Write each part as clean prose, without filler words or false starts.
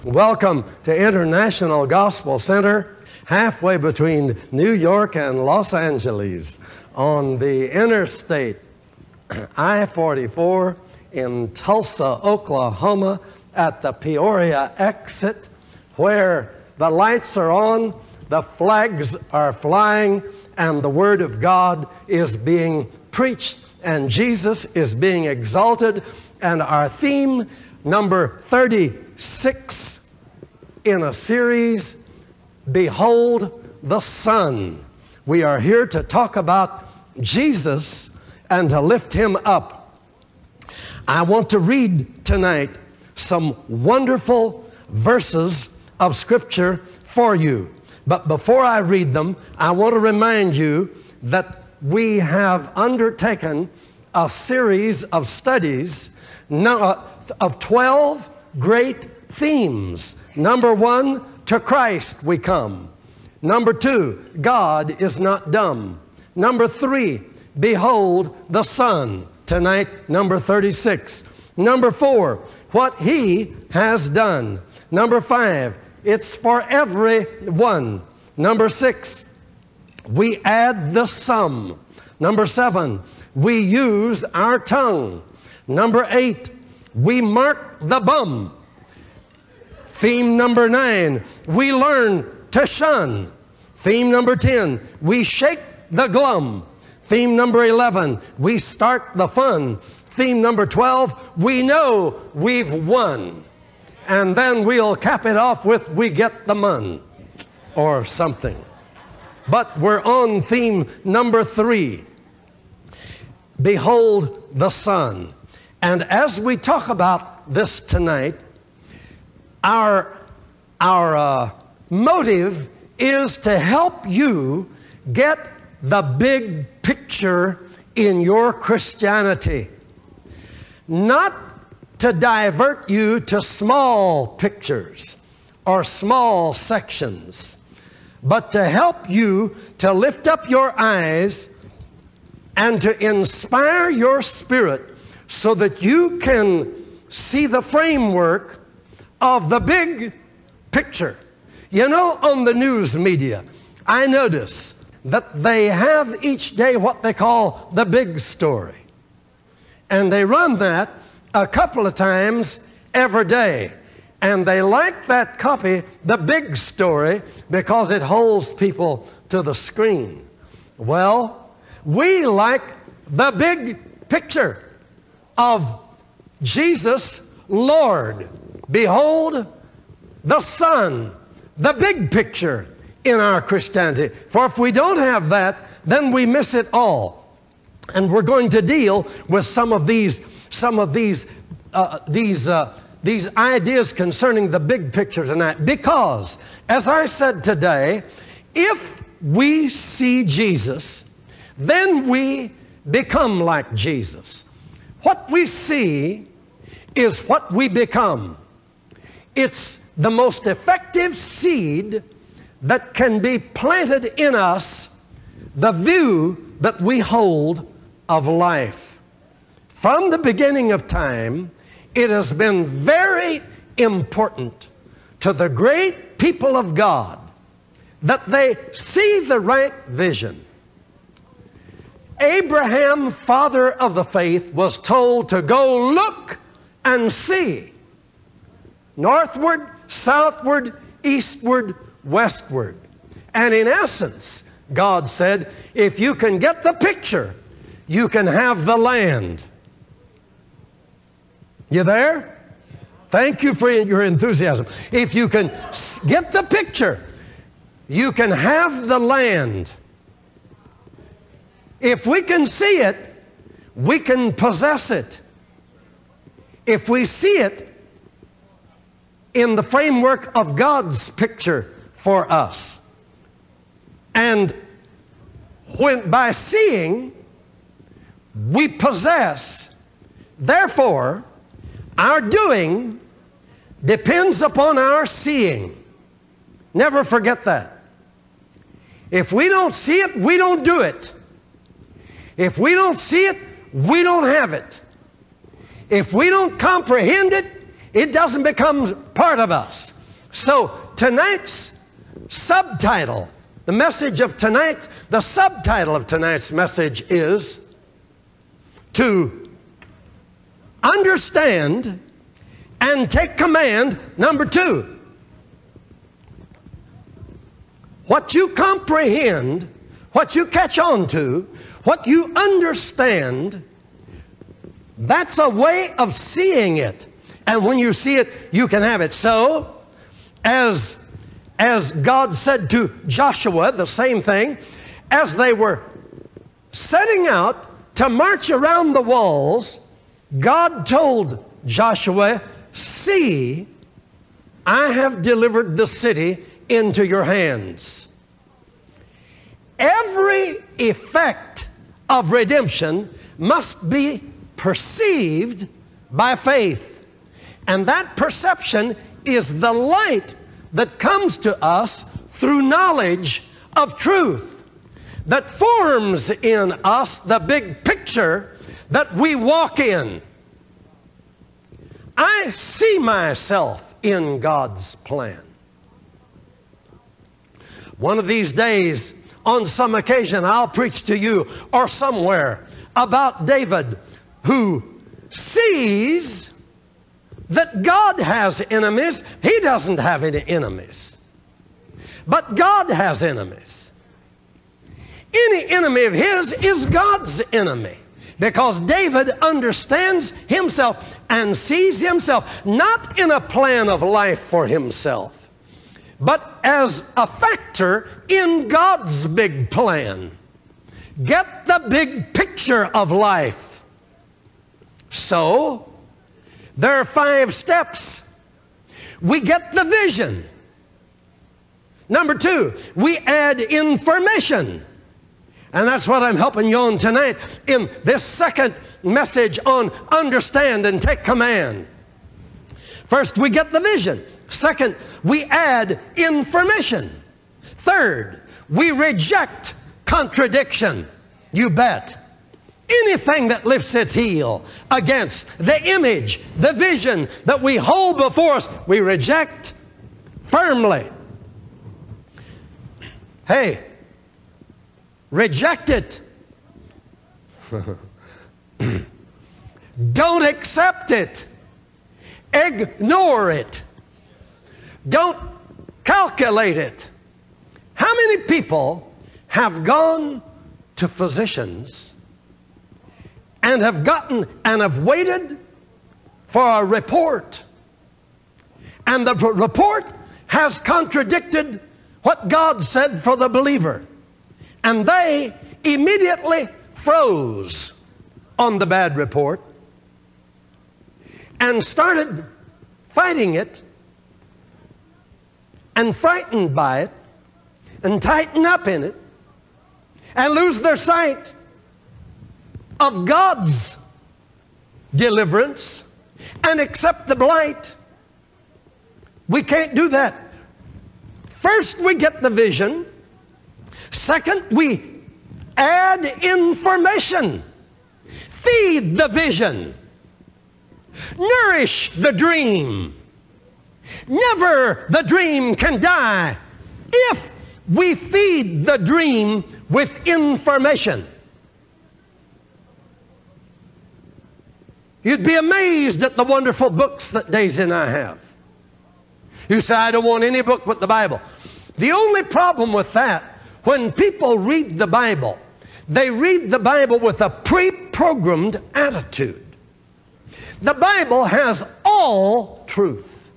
Welcome to International Gospel Center, halfway between New York and Los Angeles, on the interstate I-44 in Tulsa, Oklahoma, at the Peoria exit, where the lights are on, the flags are flying, and the Word of God is being preached, and Jesus is being exalted. And our theme, number 36 in a series, Behold the Son. We are here to talk about Jesus and to lift Him up. I want to read tonight some wonderful verses of Scripture for you. But before I read them, I want to remind you that we have undertaken a series of studies of 12 great themes. Number 1, to Christ we come. Number 2, God is not dumb. Number 3, behold the Son. Tonight, number 36. Number 4, what He has done. Number 5, it's for everyone. Number 6, we add the sum. Number 7, we use our tongue. Number 8, we mark the bum. Theme number 9, we learn to shun. Theme number 10, we shake the glum. Theme number 11, we start the fun. Theme number 12, we know we've won. And then we'll cap it off with we get the mun or something. But we're on theme number 3, behold the Son. And as we talk about this tonight, our motive is to help you get the big picture in your Christianity. Not to divert you to small pictures or small sections, but to help you to lift up your eyes and to inspire your spirit so that you can see the framework of the big picture. You know, on the news media, I notice that they have each day what they call the big story. And they run that a couple of times every day. And they like that copy, the big story, because it holds people to the screen. Well, we like the big picture of Jesus, Lord. Behold the Son, the big picture in our Christianity. For if we don't have that, then we miss it all. And we're going to deal with some of these ideas concerning the big picture tonight. Because, as I said today, if we see Jesus, then we become like Jesus. What we see is what we become. It's the most effective seed that can be planted in us, the view that we hold of life. From the beginning of time, it has been very important to the great people of God that they see the right vision. Abraham, father of the faith, was told to go look and see, northward, southward, eastward, westward. And in essence, God said, if you can get the picture, you can have the land. You there? Thank you for your enthusiasm. If you can get the picture, you can have the land. If we can see it, we can possess it. If we see it in the framework of God's picture for us. And when by seeing, we possess. Therefore, our doing depends upon our seeing. Never forget that. If we don't see it, we don't do it. If we don't see it, we don't have it. If we don't comprehend it, it doesn't become part of us. So tonight's subtitle, the message of tonight, the subtitle of tonight's message is to understand and take command. Number 2, what you comprehend, what you catch on to, what you understand, that's a way of seeing it. And when you see it, you can have it. So, as God said to Joshua, the same thing, as they were setting out to march around the walls, God told Joshua, "See, I have delivered the city into your hands." Every effect of redemption must be perceived by faith. And that perception is the light that comes to us through knowledge of truth, that forms in us the big picture that we walk in. I see myself in God's plan. One of these days, on some occasion, I'll preach to you or somewhere about David, who sees that God has enemies. He doesn't have any enemies, but God has enemies. Any enemy of his is God's enemy, because David understands himself and sees himself not in a plan of life for himself, but as a factor in God's big plan. Get the big picture of life. So, there are 5 steps. We get the vision. Number 2, we add information. And that's what I'm helping you on tonight in this second message on understand and take command. First, we get the vision. Second, we add information. Third, we reject contradiction. You bet. Anything that lifts its heel against the image, the vision that we hold before us, we reject firmly. Hey, reject it. Don't accept it. Ignore it. Don't calculate it. How many people have gone to physicians and have waited for a report, and the report has contradicted what God said for the believer, and they immediately froze on the bad report and started fighting it and frightened by it and tighten up in it and lose their sight of God's deliverance and accept the blight. We can't do that. First, we get the vision. Second, we add information. Feed the vision. Nourish the dream. Never the dream can die if we feed the dream with information. You'd be amazed at the wonderful books that Daisy and I have. You say, I don't want any book but the Bible. The only problem with that, when people read the Bible, they read the Bible with a pre-programmed attitude. The Bible has all truth.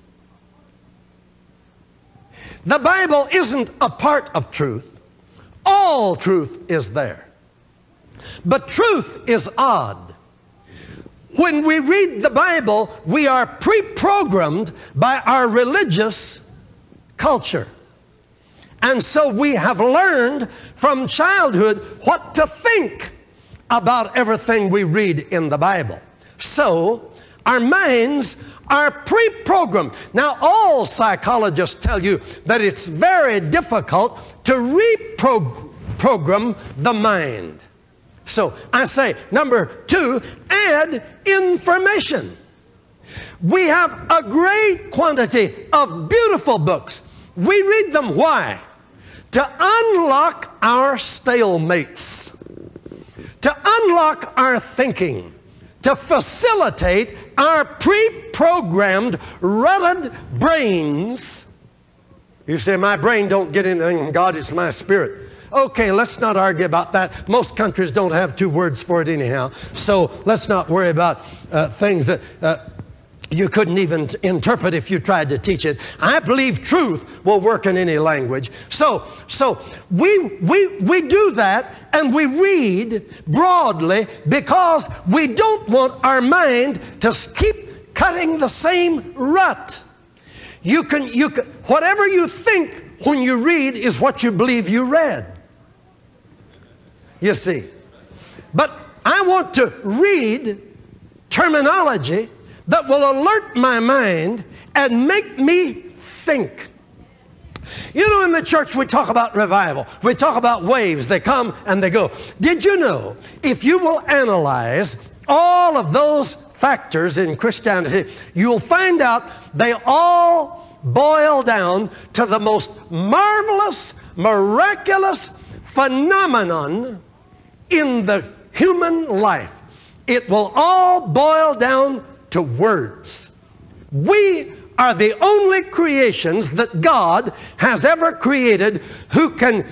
The Bible isn't a part of truth. All truth is there. But truth is odd. When we read the Bible, we are pre-programmed by our religious culture. And so we have learned from childhood what to think about everything we read in the Bible. So our minds are pre-programmed. Now, all psychologists tell you that it's very difficult to reprogram the mind. So I say, number 2, add information. We have a great quantity of beautiful books. We read them. Why? To unlock our stalemates, to unlock our thinking, to facilitate our pre-programmed, rutted brains. You say, my brain don't get anything from God, it's my spirit. Okay, let's not argue about that. Most countries don't have two words for it anyhow. So let's not worry about things that you couldn't even interpret if you tried to teach it. I believe truth will work in any language. So we do that, and we read broadly because we don't want our mind to keep cutting the same rut. You can whatever you think when you read is what you believe you read. You see. But I want to read terminology that will alert my mind and make me think. You know, in the church we talk about revival. We talk about waves. They come and they go. Did you know, if you will analyze all of those factors in Christianity, you'll find out they all boil down to the most marvelous, miraculous phenomenon in the human life. It will all boil down to words. We are the only creations that God has ever created who can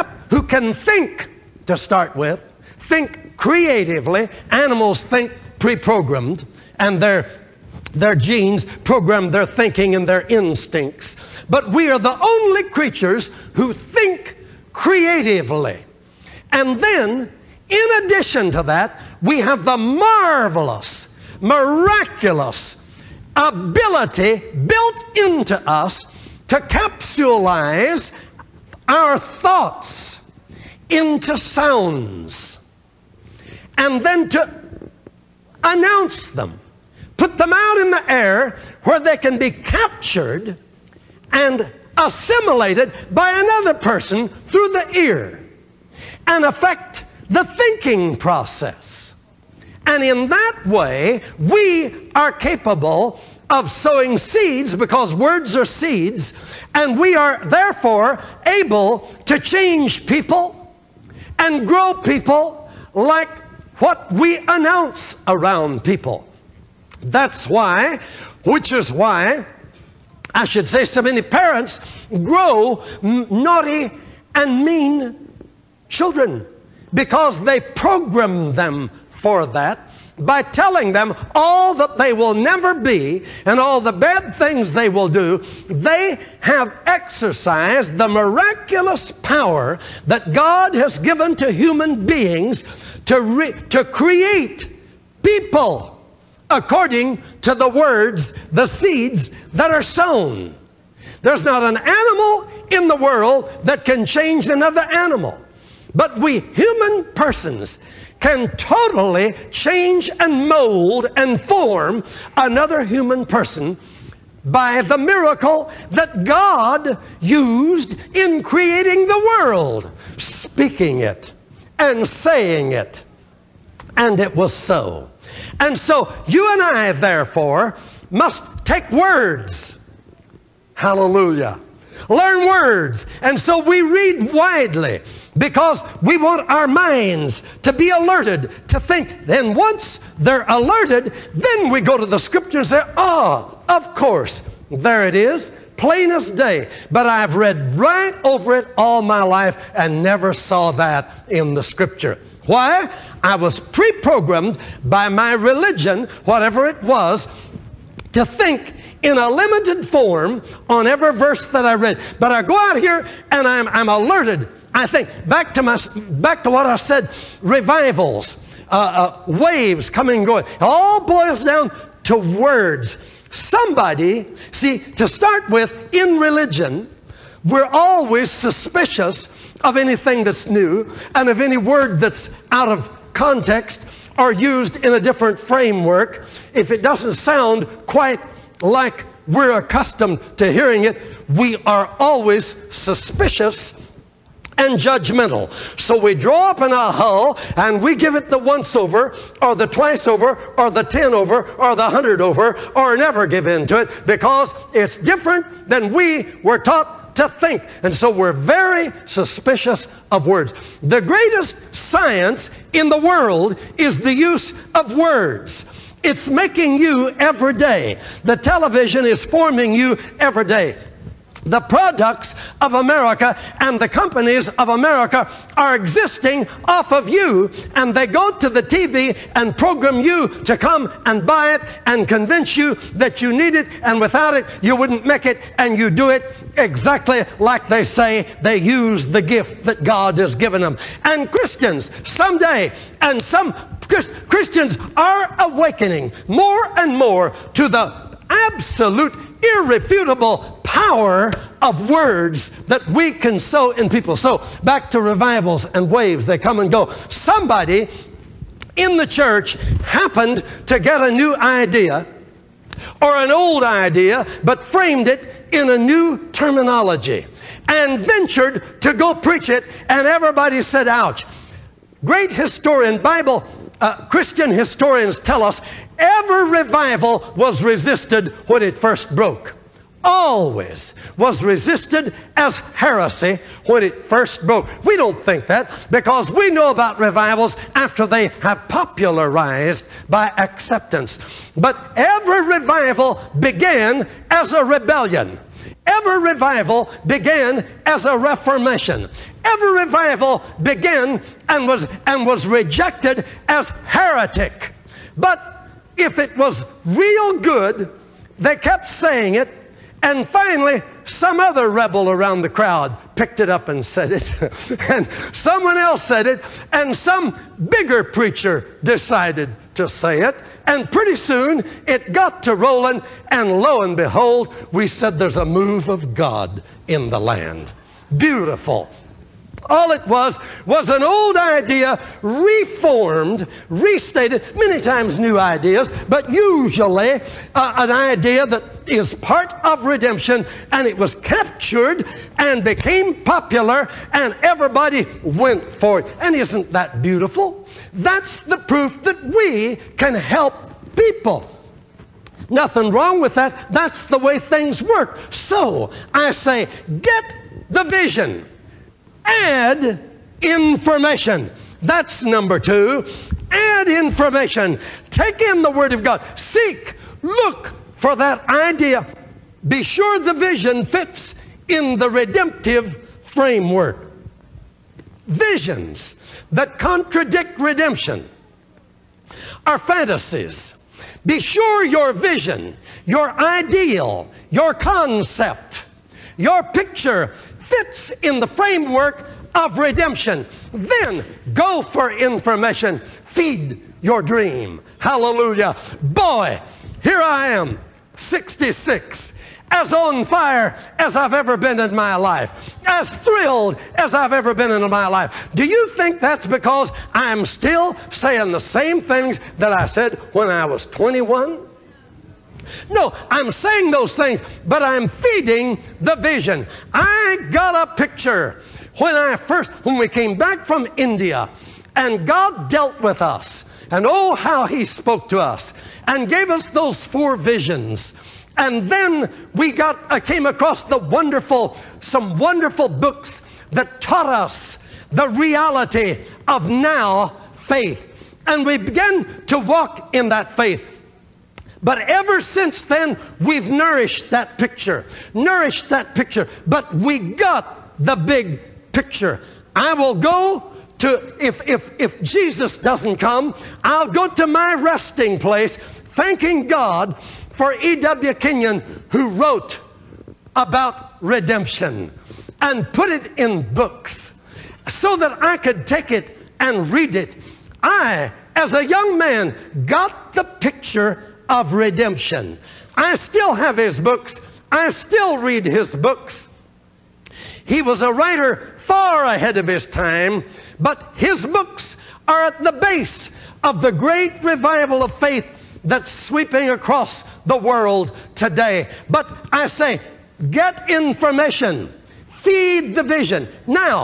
think, to start with, think creatively. Animals think pre-programmed, and their genes program their thinking and their instincts. But we are the only creatures who think creatively. And then, in addition to that, we have the marvelous, miraculous ability built into us to capsulize our thoughts into sounds and then to announce them, put them out in the air where they can be captured and assimilated by another person through the ear and affect the thinking process. And in that way, we are capable of sowing seeds, because words are seeds, and we are therefore able to change people and grow people like what we announce around people. That's why, which is why, I should say, so many parents grow naughty and mean children, because they program them for that by telling them all that they will never be and all the bad things they will do. They have exercised the miraculous power that God has given to human beings to create people according to the words, the seeds that are sown. There's not an animal in the world that can change another animal. But we human persons can totally change and mold and form another human person by the miracle that God used in creating the world, speaking it and saying it. And it was so. And so you and I, therefore, must take words. Hallelujah. Learn words. And so we read widely, because we want our minds to be alerted, to think. Then once they're alerted, then we go to the Scripture and say, oh, of course, there it is, plain as day. But I've read right over it all my life and never saw that in the Scripture. Why? I was pre-programmed by my religion, whatever it was, to think in a limited form on every verse that I read. But I go out here and I'm alerted. I think back to what I said, revivals, waves coming and going. It all boils down to words. Somebody, see, to start with, in religion, we're always suspicious of anything that's new and of any word that's out of context or used in a different framework. If it doesn't sound quite like we're accustomed to hearing it, we are always suspicious and judgmental. So we draw up in a hull and we give it the once over or the twice over or the 10 over or the 100 over, or never give in to it, because it's different than we were taught to think. And so we're very suspicious of words. The greatest science in the world is the use of words. It's making you every day. The television is forming you every day. The products of America and the companies of America are existing off of you, and they go to the TV and program you to come and buy it and convince you that you need it, and without it you wouldn't make it, and you do it exactly like they say. They use the gift that God has given them. And Christians someday, and some Christians are awakening more and more to the absolute irrefutable power of words that we can sow in people. So back to revivals and waves, they come and go. Somebody in the church happened to get a new idea or an old idea, but framed it in a new terminology and ventured to go preach it, and everybody said, ouch. Great historian, Christian historians tell us every revival was resisted when it first broke. Always was resisted as heresy when it first broke. We don't think that, because we know about revivals after they have popularized by acceptance. But every revival began as a rebellion. Every revival began as a reformation. Every revival began and was rejected as heretic. But if it was real good, they kept saying it, and finally some other rebel around the crowd picked it up and said it, and someone else said it, and some bigger preacher decided to say it, and pretty soon it got to rolling, and lo and behold, we said there's a move of God in the land. Beautiful. All it was an old idea reformed, restated, many times new ideas, but usually an idea that is part of redemption, and it was captured and became popular, and everybody went for it. And isn't that beautiful? That's the proof that we can help people. Nothing wrong with that. That's the way things work. So I say, get the vision. Add information. That's number 2. Add information. Take in the Word of God. Seek, look for that idea. Be sure the vision fits in the redemptive framework. Visions that contradict redemption are fantasies. Be sure your vision, your ideal, your concept, your picture fits in the framework of redemption. Then go for information. Feed your dream. Hallelujah. Boy, here I am, 66, as on fire as I've ever been in my life, as thrilled as I've ever been in my life. Do you think that's because I'm still saying the same things that I said when I was 21? No, I'm saying those things, but I'm feeding the vision. I got a picture when we came back from India, and God dealt with us, and oh, how He spoke to us and gave us those 4 visions. And then I came across some wonderful books that taught us the reality of now faith, and we began to walk in that faith. But ever since then, we've nourished that picture, but we got the big picture. I will go to, if Jesus doesn't come, I'll go to my resting place, thanking God for E.W. Kenyon, who wrote about redemption and put it in books so that I could take it and read it. I, as a young man, got the picture of redemption. I still have his books. I still read his books. He was a writer far ahead of his time, but his books are at the base of the great revival of faith that's sweeping across the world today. But I say, get information. Feed the vision. Now,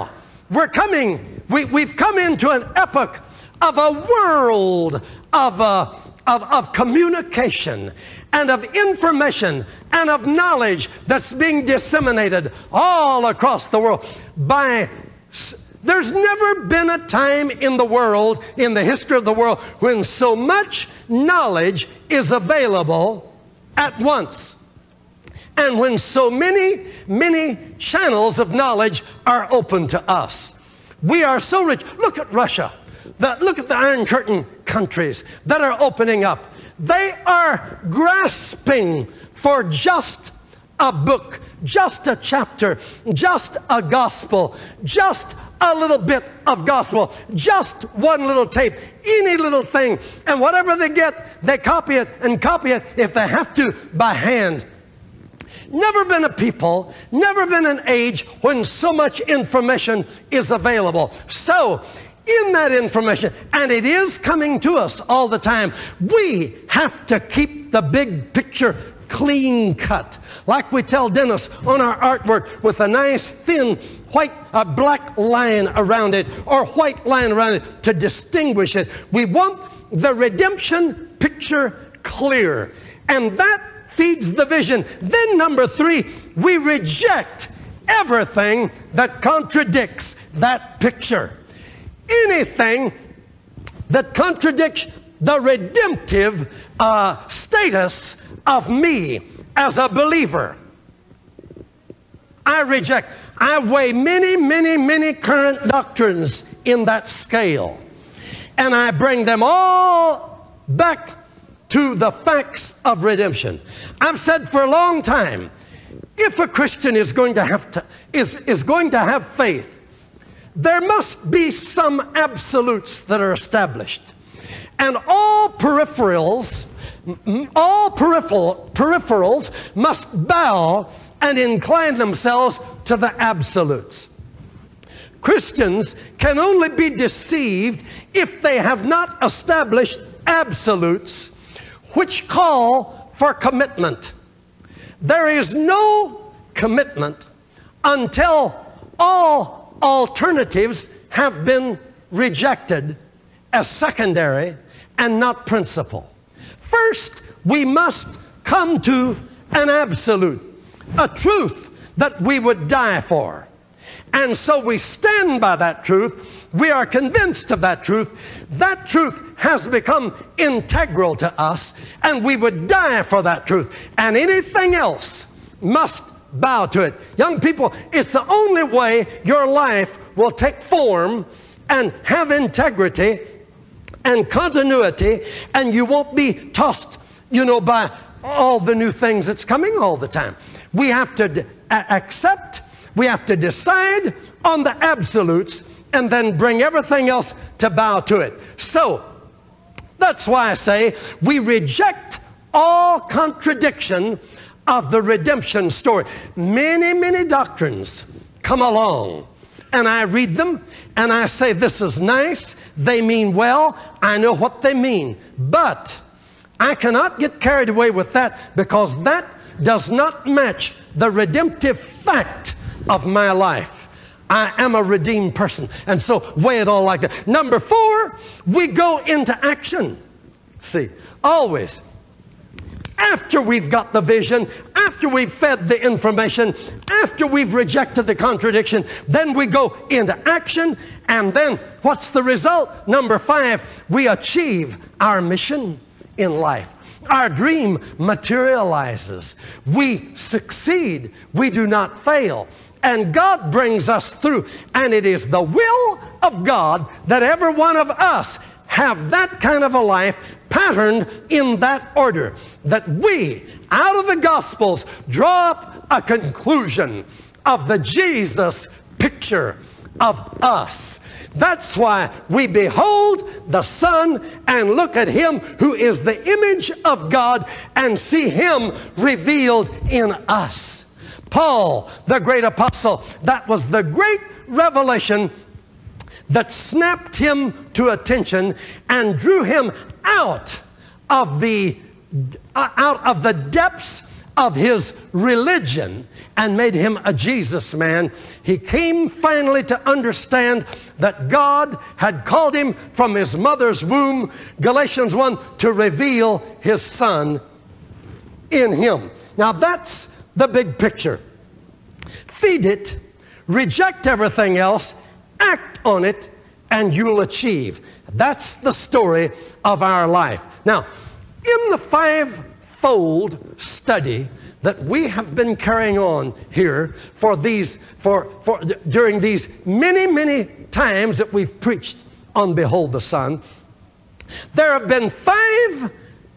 we've come into an epoch of a world of communication and of information and of knowledge that's being disseminated all across the world. There's never been a time in the world, in the history of the world, when so much knowledge is available at once. And when so many channels of knowledge are open to us. We are so rich. Look at Russia. Look at the Iron Curtain countries that are opening up. They are grasping for just a book, just a chapter, just a gospel, just a little bit of gospel, just one little tape, any little thing. And whatever they get, they copy it and copy it if they have to by hand. Never been a people, never been an age when so much information is available. So, in that information, and it is coming to us all the time, we have to keep the big picture clean cut. Like we tell Dennis on our artwork, with a nice thin white black line around it, or white line around it to distinguish it. We want the redemption picture clear. And that feeds the vision. Then number 3, we reject everything that contradicts that picture. Anything that contradicts the redemptive status of me as a believer, I reject. I weigh many current doctrines in that scale, and I bring them all back to the facts of redemption. I've said for a long time, if a Christian is going to have faith, there must be some absolutes that are established. And all peripherals must bow and incline themselves to the absolutes. Christians can only be deceived if they have not established absolutes which call for commitment. There is no commitment until all alternatives have been rejected as secondary and not principal. First, we must come to an absolute, a truth that we would die for. And so we stand by that truth. We are convinced of that truth. That truth has become integral to us, and we would die for that truth. And anything else must bow to it. Young people, it's the only way your life will take form and have integrity and continuity, and you won't be tossed, by all the new things that's coming all the time. We have to accept, we have to decide on the absolutes, and then bring everything else to bow to it. So, that's why I say we reject all contradiction of the redemption story. Many doctrines come along, and I read them, and I say, this is nice, they mean well, I know what they mean. But I cannot get carried away with that, because that does not match the redemptive fact of my life. I am a redeemed person, and so weigh it all like that. Number 4, we go into action. See, always, after we've got the vision, after we've fed the information, after we've rejected the contradiction, then we go into action, and then what's the result? Number 5, we achieve our mission in life. Our dream materializes. We succeed. We do not fail. And God brings us through. And it is the will of God that every one of us have that kind of a life patterned in that order. That we, out of the Gospels, draw up a conclusion of the Jesus picture of us. That's why we behold the Son and look at Him who is the image of God and see Him revealed in us. Paul, the great apostle, that was the great revelation that snapped him to attention and drew him out of the depths of his religion and made him a Jesus man, he came finally to understand that God had called him from his mother's womb, Galatians 1, to reveal his Son in him. Now that's the big picture. Feed it, reject everything else, act on it, and you'll achieve. That's the story of our life. Now, in the five-fold study that we have been carrying on here during these many times that we've preached on Behold the Son, there have been five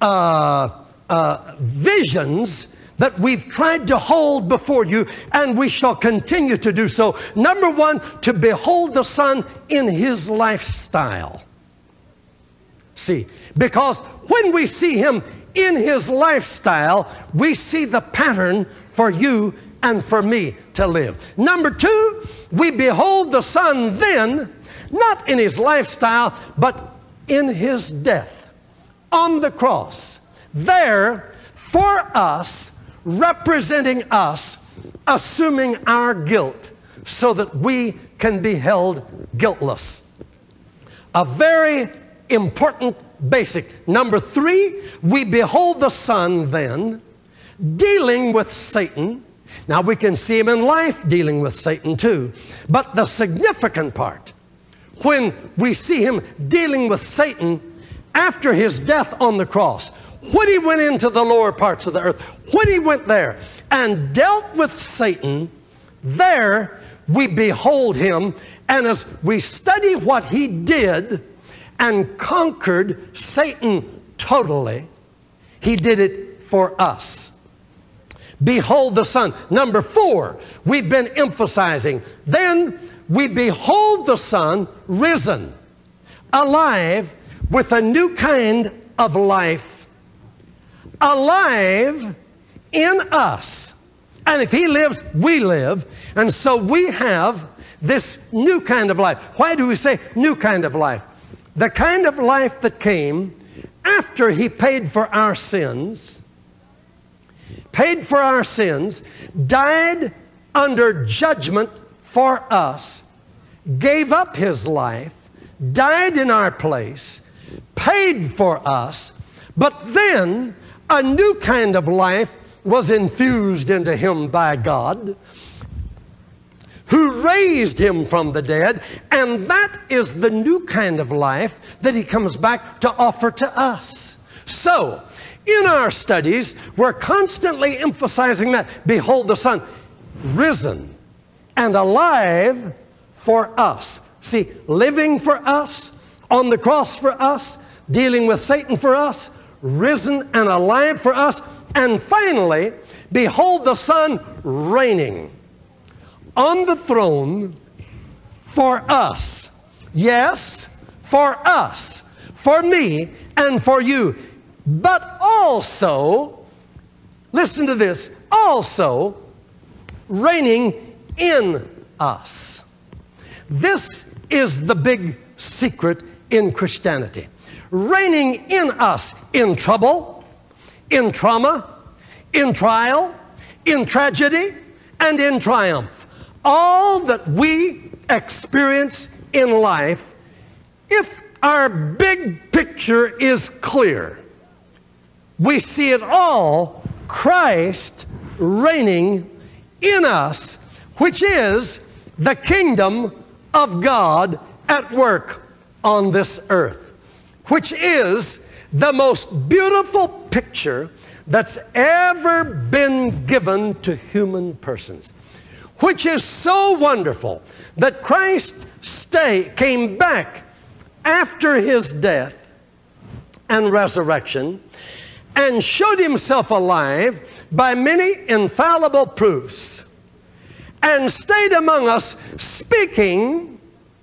visions that we've tried to hold before you, and we shall continue to do so. Number one, to behold the Son in his lifestyle. See, because when we see him in his lifestyle, we see the pattern for you and for me to live. Number two, we behold the Son then, not in his lifestyle, but in his death on the cross. There, for us, representing us, assuming our guilt, so that we can be held guiltless. A very important basic. Number three, we behold the Son then, dealing with Satan. Now we can see him in life dealing with Satan too. But the significant part, when we see him dealing with Satan after his death on the cross, when he went into the lower parts of the earth, when he went there and dealt with Satan, there we behold him. And as we study what he did and conquered Satan totally, he did it for us. Behold the Son. Number four, we've been emphasizing. Then we behold the Son risen, alive with a new kind of life, alive in us. And if he lives, we live. And so we have this new kind of life. Why do we say new kind of life? The kind of life that came after he paid for our sins, died under judgment for us, gave up his life, died in our place, paid for us, but then a new kind of life was infused into him by God, who raised him from the dead, and that is the new kind of life that he comes back to offer to us. So, in our studies, we're constantly emphasizing that. Behold the Son, risen and alive for us. See, living for us, on the cross for us, dealing with Satan for us, risen and alive for us, and finally, behold the Son reigning on the throne for us. Yes, for us, for me, and for you. But also, listen to this, also reigning in us. This is the big secret in Christianity. Reigning in us in trouble, in trauma, in trial, in tragedy, and in triumph. All that we experience in life, if our big picture is clear, we see it all Christ reigning in us, which is the kingdom of God at work on this earth, which is the most beautiful picture that's ever been given to human persons. Which is so wonderful that Christ came back after his death and resurrection and showed himself alive by many infallible proofs and stayed among us speaking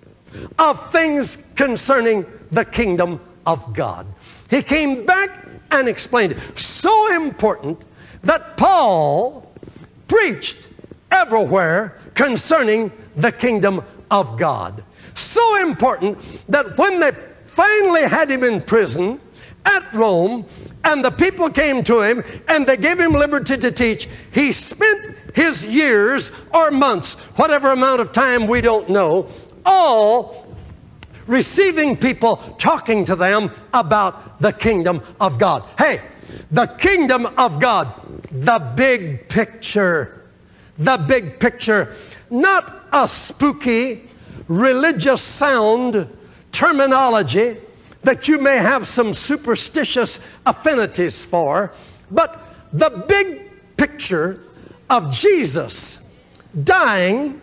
of things concerning the kingdom of God. He came back and explained it. So important that Paul preached everywhere concerning the kingdom of God. So important that when they finally had him in prison at Rome, and the people came to him, and they gave him liberty to teach. He spent his years or months, whatever amount of time we don't know, all receiving people, talking to them about the kingdom of God. Hey, the kingdom of God, the big picture. The big picture. Not a spooky, religious sound terminology that you may have some superstitious affinities for, but the big picture of Jesus dying,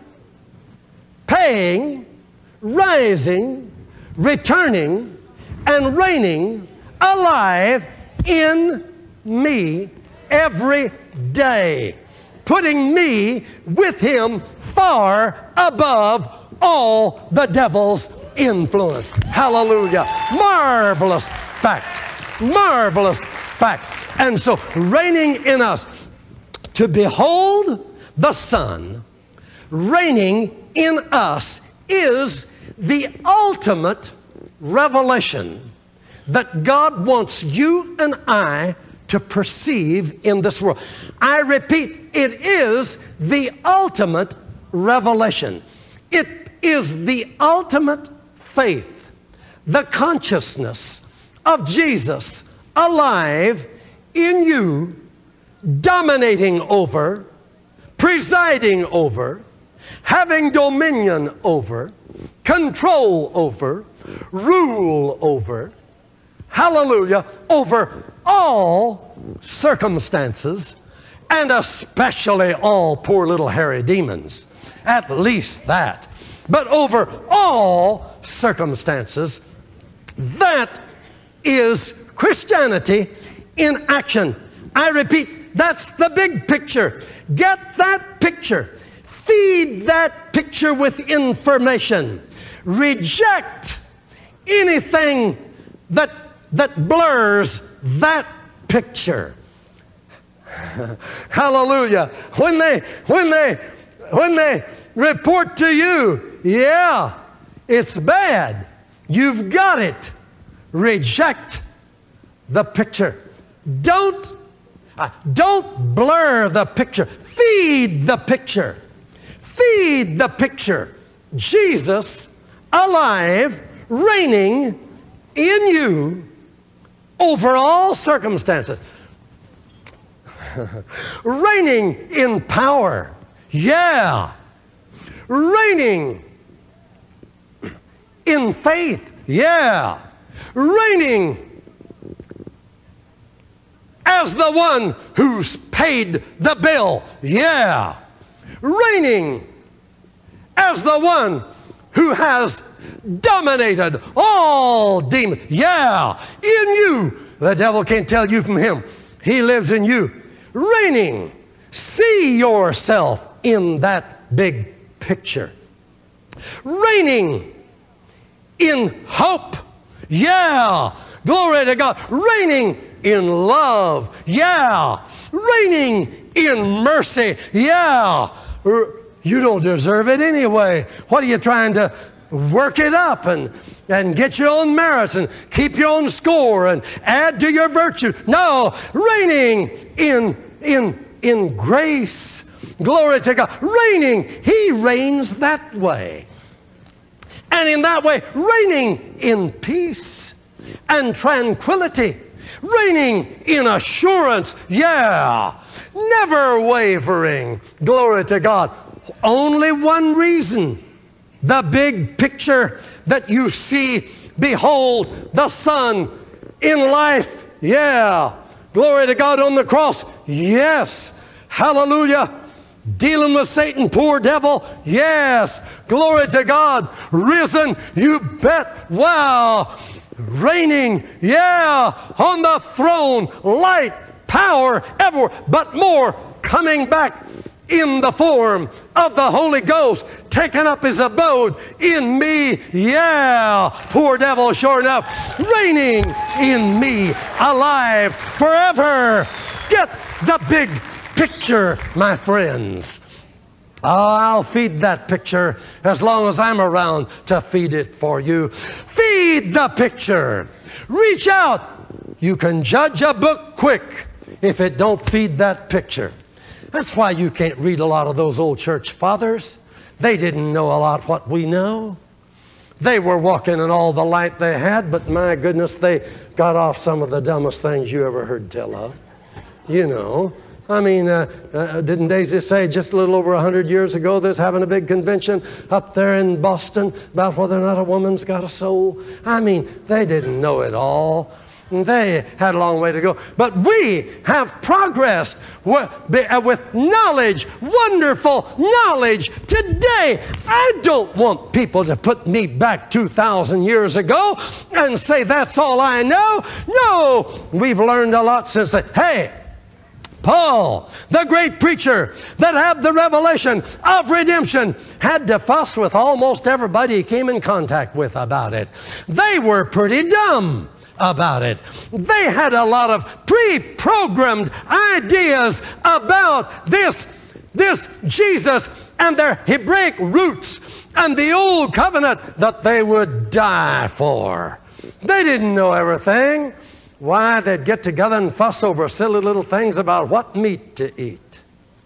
paying, rising, returning, and reigning alive in me every day, putting me with him far above all the devil's influence. Hallelujah. Marvelous fact. Marvelous fact. And so, reigning in us, to behold the Son reigning in us is the ultimate revelation that God wants you and I to perceive in this world. I repeat, it is the ultimate revelation. It is the ultimate faith, the consciousness of Jesus alive in you, dominating over, presiding over, having dominion over, control over, rule over, hallelujah, over all circumstances, and especially all poor little hairy demons. At least that. But over all circumstances, that is Christianity in action. I repeat, that's the big picture. Get that picture. Feed that picture with information. Reject anything that blurs that picture. Hallelujah. When they report to you, yeah, it's bad, you've got it, reject the picture. Don't blur the picture. Feed the picture. Feed the picture. Jesus alive, reigning in you over all circumstances. Reigning in power. Yeah. Reigning in faith. Yeah. Reigning as the one who's paid the bill. Yeah. Reigning as the one who has dominated all demons. Yeah. In you. The devil can't tell you from him. He lives in you. Reigning. See yourself in that big picture. Reigning in hope. Yeah. Glory to God. Reigning in love. Yeah. Reigning in mercy. Yeah. You don't deserve it anyway. What are you trying to work it up and get your own merits and keep your own score and add to your virtue? No. Reigning in grace. Glory to God. Reigning. He reigns that way. And in that way, reigning in peace and tranquility. Reigning in assurance. Yeah. Never wavering. Glory to God. Only one reason. The big picture that you see. Behold the Son in life. Yeah. Glory to God on the cross. Yes. Hallelujah. Dealing with Satan, poor devil. Yes. Glory to God. Risen. You bet. Wow. Reigning. Yeah. On the throne. Light. Power. Everywhere. But more. Coming back in the form of the Holy Ghost. Taking up his abode in me. Yeah. Poor devil, sure enough. Reigning in me. Alive forever. Get the big picture, my friends. Oh, I'll feed that picture as long as I'm around to feed it for you. Feed the picture. Reach out You can judge a book quick if it don't feed that picture. That's why you can't read a lot of those old church fathers. They didn't know a lot what we know. They were walking in all the light they had, but my goodness, they got off some of the dumbest things you ever heard tell of. You know, I mean, didn't Daisy say just a little over 100 years ago there's having a big convention up there in Boston about whether or not a woman's got a soul? I mean, they didn't know it all. They had a long way to go. But we have progressed with knowledge, wonderful knowledge. Today, I don't want people to put me back 2,000 years ago and say that's all I know. No, we've learned a lot since then. Hey, Paul, the great preacher that had the revelation of redemption, had to fuss with almost everybody he came in contact with about it. They were pretty dumb about it. They had a lot of pre-programmed ideas about this Jesus and their Hebraic roots and the old covenant that they would die for. They didn't know everything. Why, they'd get together and fuss over silly little things about what meat to eat,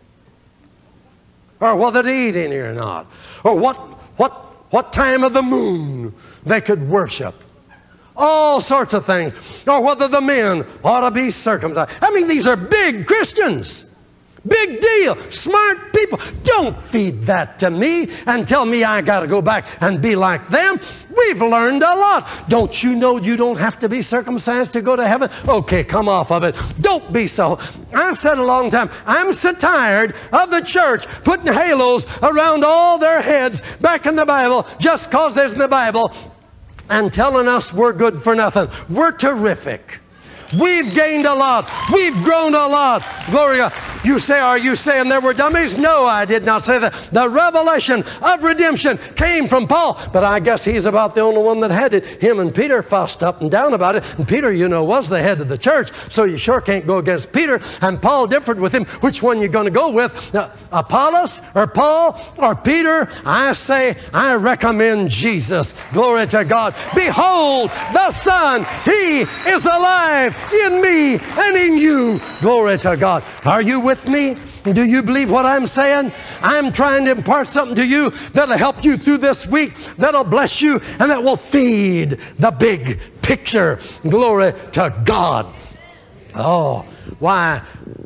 or whether to eat any or not, or what time of the moon they could worship. All sorts of things. Or whether the men ought to be circumcised. I mean, these are big Christians. Big deal. Smart people. Don't feed that to me and tell me I got to go back and be like them. We've learned a lot. Don't you know you don't have to be circumcised to go to heaven? Okay, come off of it. Don't be so. I've said a long time, I'm so tired of the church putting halos around all their heads back in the Bible just because there's in the Bible, and telling us we're good for nothing. We're terrific. We've gained a lot. We've grown a lot. Glory to God. You say, are you saying there were dummies? No, I did not say that. The revelation of redemption came from Paul, but I guess he's about the only one that had it. Him and Peter fussed up and down about it, and Peter, you know, was the head of the church, so you sure can't go against Peter, and Paul differed with him. Which one you going to go with? Apollos or Paul or Peter? I say, I recommend Jesus. Glory to God. Behold the Son. He is alive in me and in you. Glory to God. Are you with me? Do you believe what I'm saying? I'm trying to impart something to you that'll help you through this week, that'll bless you, and that will feed the big picture. Glory to God. Oh, why,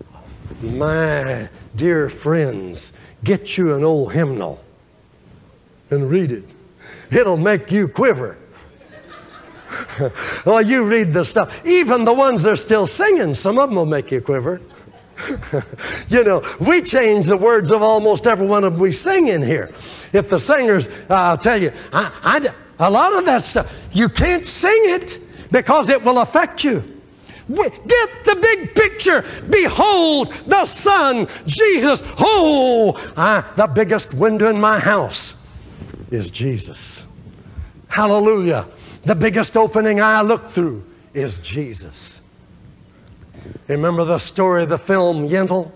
my dear friends, get you an old hymnal and read it. It'll make you quiver. Well, you read the stuff. Even the ones they're still singing, some of them will make you quiver. You know, we change the words of almost every one of them we sing in here. If the singers, I'll tell you, a lot of that stuff, you can't sing it because it will affect you. Get the big picture. Behold the Son, Jesus. Oh, the biggest window in my house is Jesus. Hallelujah. The biggest opening I look through is Jesus. Remember the story of the film Yentl?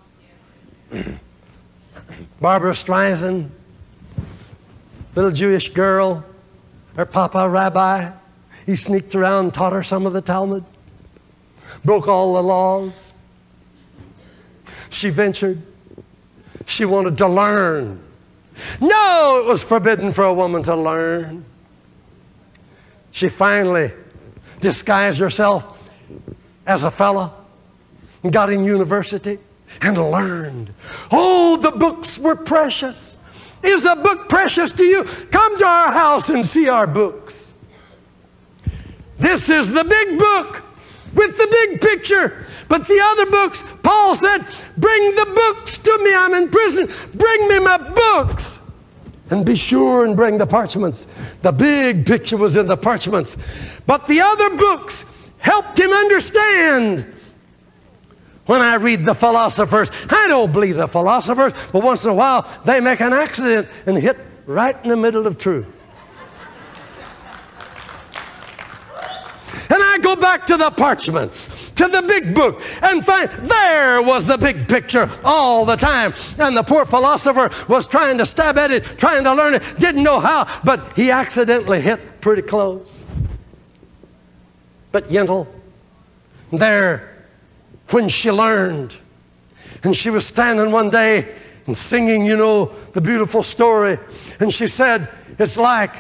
Barbara Streisand, little Jewish girl, her papa a rabbi. He sneaked around and taught her some of the Talmud. Broke all the laws. She ventured. She wanted to learn. No, it was forbidden for a woman to learn. She finally disguised herself as a fella and got in university and learned. Oh, the books were precious. Is a book precious to you? Come to our house and see our books. This is the big book with the big picture. But the other books, Paul said, bring the books to me. I'm in prison. Bring me my books. And be sure and bring the parchments. The big picture was in the parchments. But the other books helped him understand. When I read the philosophers, I don't believe the philosophers, but once in a while they make an accident and hit right in the middle of truth. And I go back to the parchments, to the big book, and find there was the big picture all the time. And the poor philosopher was trying to stab at it, trying to learn it, didn't know how, but he accidentally hit pretty close. But Yentl, there when she learned. And she was standing one day and singing, the beautiful story. And she said, it's like,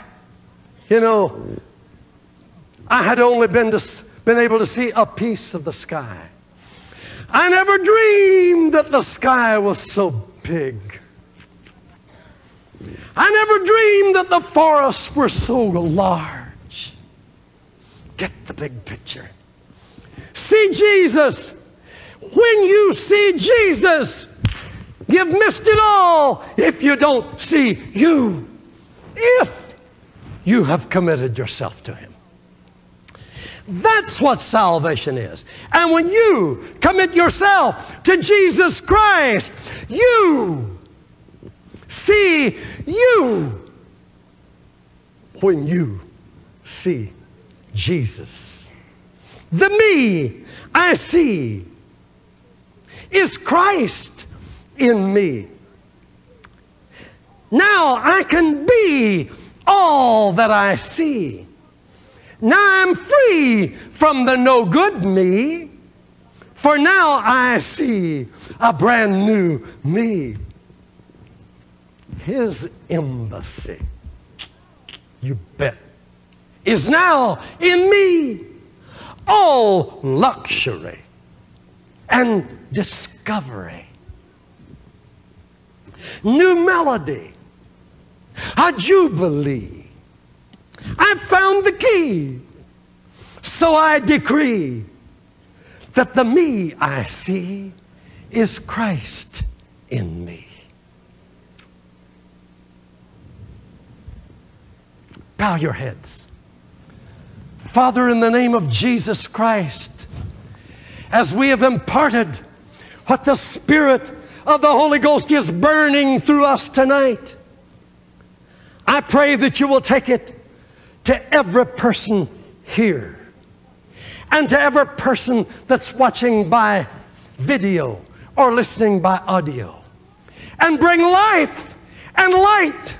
I had only been able to see a piece of the sky. I never dreamed that the sky was so big. I never dreamed that the forests were so large. Get the big picture. See Jesus. When you see Jesus, you've missed it all if you don't see you. If you have committed yourself to Him. That's what salvation is. And when you commit yourself to Jesus Christ, you see you. When you see Jesus, the me I see is Christ in me. Now I can be all that I see. Now I'm free from the no good me, for now I see a brand new me. His embassy, you bet, is now in me. All luxury and discovery. New melody, a jubilee. I've found the key. So I decree that the me I see is Christ in me. Bow your heads. Father, in the name of Jesus Christ, as we have imparted what the Spirit of the Holy Ghost is burning through us tonight, I pray that you will take it to every person here and to every person that's watching by video or listening by audio, and bring life and light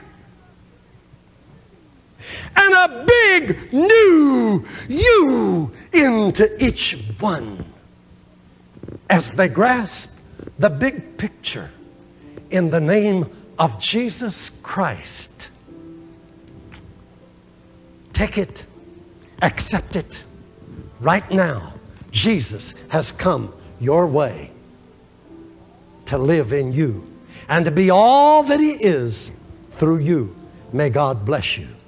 and a big new you into each one as they grasp the big picture in the name of Jesus Christ. Take it, accept it. Right now, Jesus has come your way to live in you and to be all that He is through you. May God bless you.